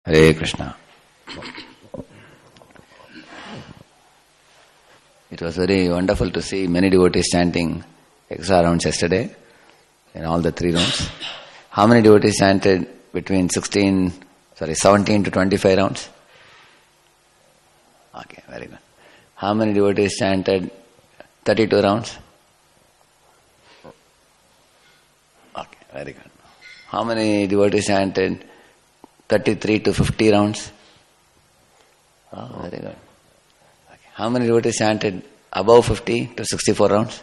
Hare Krishna. It was very wonderful to see many devotees chanting extra rounds yesterday in all the 3 rooms. How many devotees chanted between 17 to 25 rounds? Okay, very good. How many devotees chanted 32 rounds? Okay, very good. How many devotees chanted 33 to 50 rounds? Oh, very good. Okay. How many devotees chanted above 50 to 64 rounds?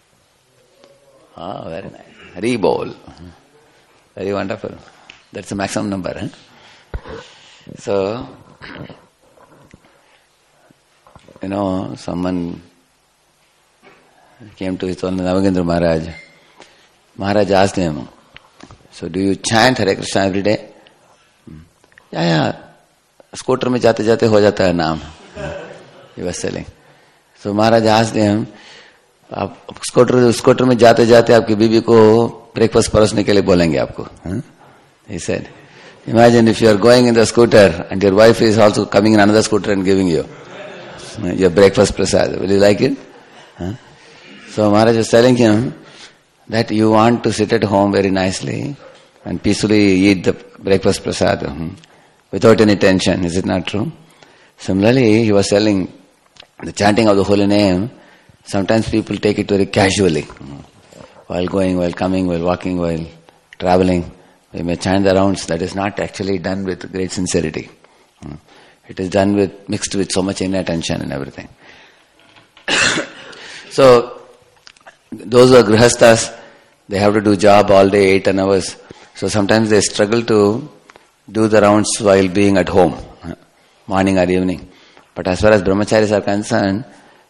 Oh, very nice. Re-bowl. Very wonderful. That's the maximum number. Huh? So, someone came to his own Navagendra Maharaj. Maharaj asked him, so do you chant Hare Krishna every day? Yeah. Scooter mein jate jate ho jata hai naam. He was telling. So Maharaj asked him, आप scooter में जाते जाते आपकी बीवी को breakfast परोसने के लिए बोलेंगे आपको? He said, imagine if you are going in the scooter and your wife is also coming in another scooter and giving you your breakfast prasad. Will you like it? So Maharaj was telling him that you want to sit at home very nicely and peacefully eat the breakfast prasad without any tension. Is it not true? Similarly, he was telling the chanting of the holy name, sometimes people take it very casually. While going, while coming, while walking, while traveling, they may chant the rounds. That is not actually done with great sincerity. It is done mixed with so much inattention and everything. So, those who are grihasthas, they have to do job all day, 8 hours. So sometimes they struggle to do the rounds while being at home, morning or evening. But as far as brahmacharis are concerned,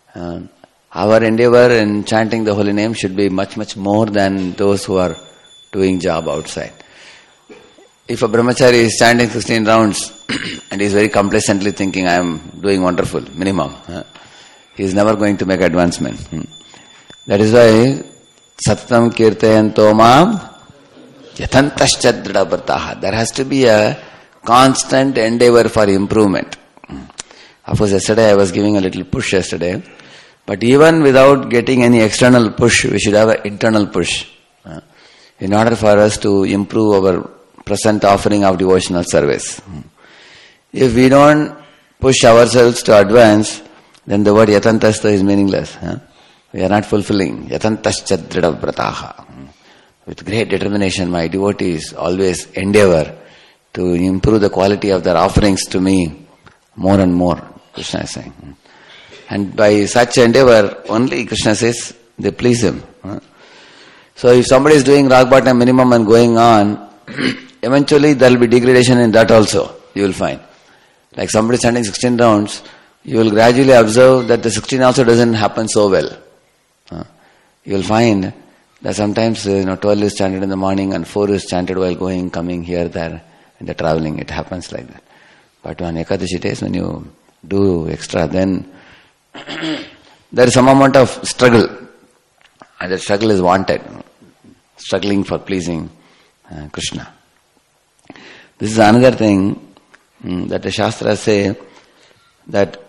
our endeavor in chanting the holy name should be much, much more than those who are doing job outside. If a brahmachari is chanting 16 rounds and is very complacently thinking, I am doing wonderful, minimum, he is never going to make advancement. That is why, Sattam kirtayanto mam yatantascha dridhavrataha. There has to be a constant endeavor for improvement. Of course, yesterday I was giving a little push yesterday. But even without getting any external push, we should have an internal push in order for us to improve our present offering of devotional service. If we don't push ourselves to advance, then the word yatantastha is meaningless. We are not fulfilling. Yatantascha dridhavrataha. With great determination, my devotees always endeavor to improve the quality of their offerings to me more and more, Krishna is saying. And by such endeavor, only Krishna says, they please him. So if somebody is doing rock bottom minimum and going on, eventually there will be degradation in that also, you will find. Like somebody standing 16 rounds, you will gradually observe that the 16 also doesn't happen so well. You will find that sometimes 12 is chanted in the morning and 4 is chanted while going, coming here, there, in the traveling. It happens like that. But on Ekadashi days, when you do extra, then there is some amount of struggle, and that struggle is wanted, struggling for pleasing Krishna. This is another thing that the Shastras say, that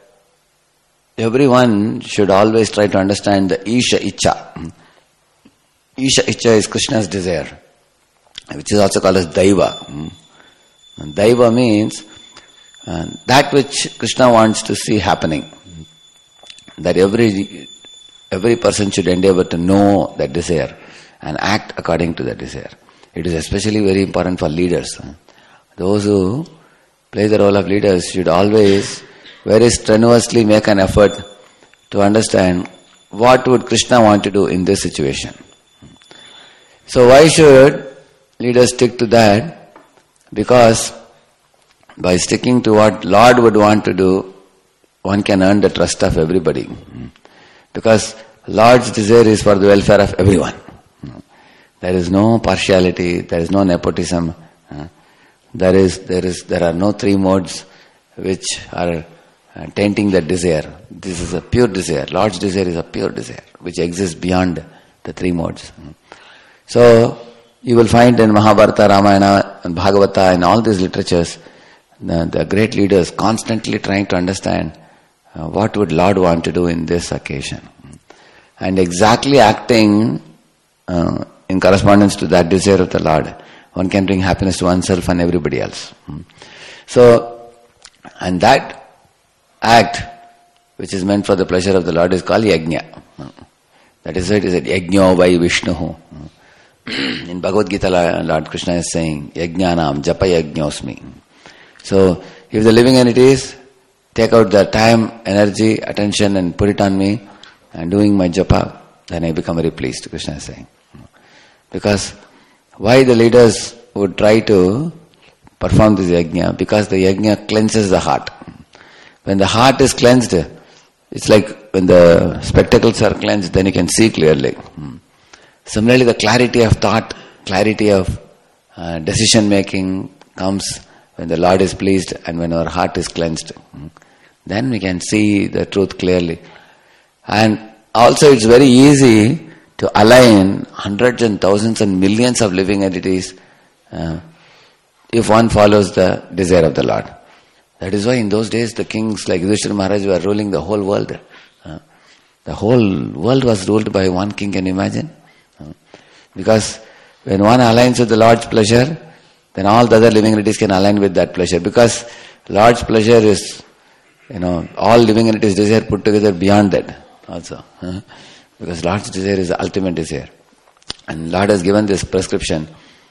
everyone should always try to understand the Isha Icha. Isha Icha is Krishna's desire, which is also called as Daiva. Daiva means that which Krishna wants to see happening. That every person should endeavor to know that desire and act according to that desire. It is especially very important for leaders. Those who play the role of leaders should always very strenuously make an effort to understand what would Krishna want to do in this situation. So why should leaders stick to that? Because by sticking to what Lord would want to do, one can earn the trust of everybody. Because Lord's desire is for the welfare of everyone. There is no partiality, there is no nepotism. There are no 3 modes which are tainting that desire. This is a pure desire. Lord's desire is a pure desire which exists beyond the 3 modes. So you will find in Mahabharata, Ramayana and Bhagavata and all these literatures the great leaders constantly trying to understand what would Lord want to do in this occasion. And exactly acting in correspondence to that desire of the Lord, one can bring happiness to oneself and everybody else. So, and that act which is meant for the pleasure of the Lord is called yajna. That is why it is said, yajno vai Vishnuhu. In Bhagavad Gita, Lord Krishna is saying, yajnanam japa yajnosmi. So, if the living entities take out their time, energy, attention and put it on me and doing my japa, then I become very pleased, Krishna is saying. Because why the leaders would try to perform this yajna? Because the yajna cleanses the heart. When the heart is cleansed, it's like when the spectacles are cleansed, then you can see clearly. Similarly, the clarity of thought, clarity of decision making comes when the Lord is pleased and when our heart is cleansed. Then we can see the truth clearly. And also it's very easy to align hundreds and thousands and millions of living entities if one follows the desire of the Lord. That is why in those days the kings like Yudhishthira Maharaj were ruling the whole world. The whole world was ruled by one king, can you imagine? Because when one aligns with the Lord's pleasure, then all the other living entities can align with that pleasure. Because Lord's pleasure is, all living entities' desire put together beyond that also. Because Lord's desire is the ultimate desire. And Lord has given this prescription.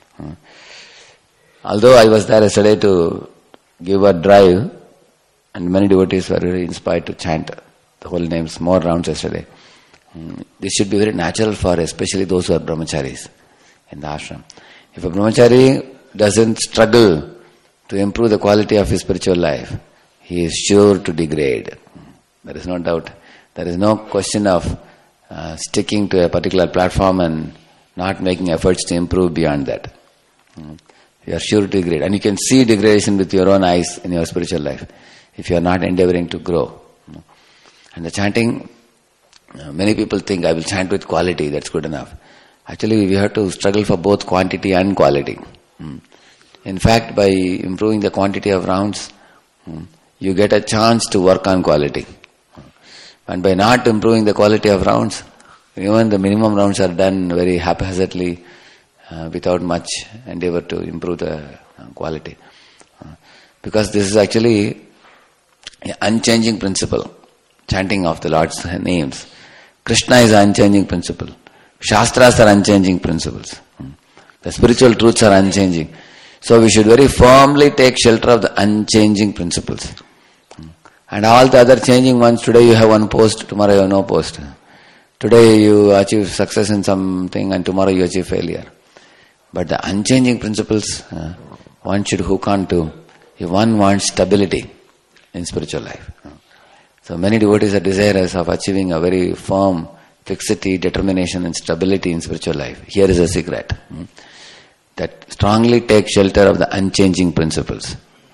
Although I was there yesterday to give a drive, and many devotees were very inspired to chant the holy names more rounds yesterday. This should be very natural for especially those who are brahmacharis in the ashram. If a brahmachari doesn't struggle to improve the quality of his spiritual life, he is sure to degrade. There is no doubt. There is no question of sticking to a particular platform and not making efforts to improve beyond that. You are sure to degrade. And you can see degradation with your own eyes in your spiritual life if you are not endeavoring to grow. And the chanting, many people think I will chant with quality, that's good enough. Actually, we have to struggle for both quantity and quality. In fact, by improving the quantity of rounds, you get a chance to work on quality. And by not improving the quality of rounds, even the minimum rounds are done very haphazardly, without much endeavor to improve the quality. Because this is actually an unchanging principle, chanting of the Lord's names. Krishna is an unchanging principle. Shastras are unchanging principles. The spiritual truths are unchanging. So we should very firmly take shelter of the unchanging principles. And all the other changing ones, today you have one post, tomorrow you have no post. Today you achieve success in something and tomorrow you achieve failure. But the unchanging principles, one should hook on to if one wants stability in spiritual life. So many devotees are desirous of achieving a very firm fixity, determination and stability in spiritual life. Here is a secret. That strongly take shelter of the unchanging principles.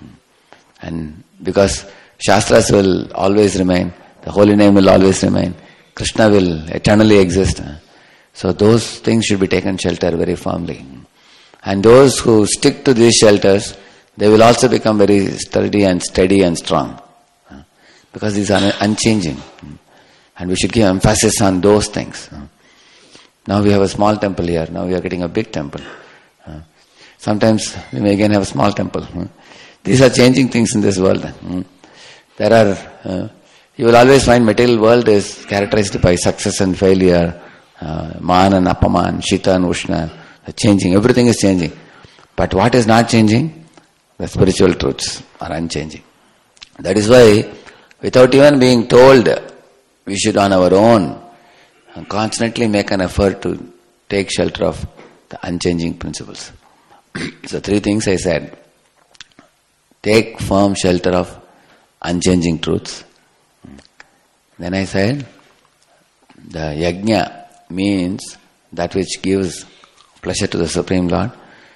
And because Shastras will always remain, the holy name will always remain, Krishna will eternally exist. So those things should be taken shelter very firmly. And those who stick to these shelters, they will also become very sturdy and steady and strong. Because these are unchanging. And we should give emphasis on those things. Now we have a small temple here, now we are getting a big temple. Sometimes we may again have a small temple. These are changing things in this world. There are, you will always find material world is characterized by success and failure, man and apaman, shita and ushna, changing, everything is changing. But what is not changing? The spiritual truths are unchanging. That is why, without even being told, we should on our own constantly make an effort to take shelter of the unchanging principles. So 3 things I said. Take firm shelter of unchanging truths. Then I said, the yajna means that which gives pleasure to the Supreme Lord.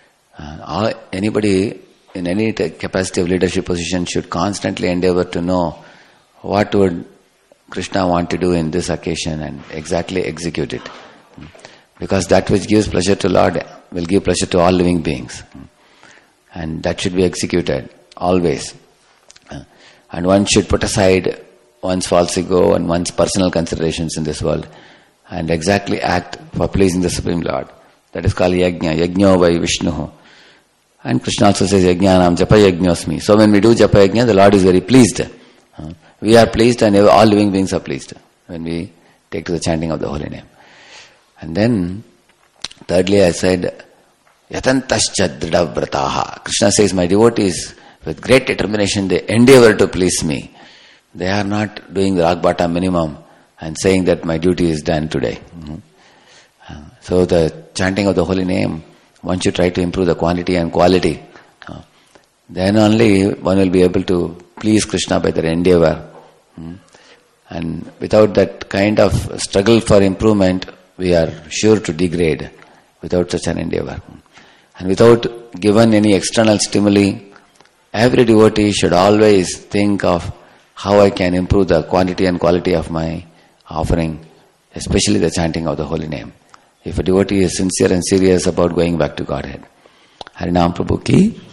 Anybody in any capacity of leadership position should constantly endeavor to know what would Krishna want to do in this occasion and exactly execute it. Because that which gives pleasure to Lord will give pleasure to all living beings. And that should be executed always. And one should put aside one's false ego and one's personal considerations in this world and exactly act for pleasing the Supreme Lord. That is called yajna, yajno vai Vishnu. And Krishna also says yajnanam japa yajnosmi. So when we do japa yajna, the Lord is very pleased. We are pleased and all living beings are pleased when we take to the chanting of the holy name. And then, thirdly I said, yatantascha dridavvrataha. Krishna says, my devotees, with great determination, they endeavor to please me. They are not doing the rock bottom minimum and saying that my duty is done today. So the chanting of the holy name, one should try to improve the quantity and quality. Then only one will be able to please Krishna by their endeavor. And without that kind of struggle for improvement, we are sure to degrade without such an endeavor. And without given any external stimuli, every devotee should always think of how I can improve the quantity and quality of my offering, especially the chanting of the holy name. If a devotee is sincere and serious about going back to Godhead. Harinam Prabhu ki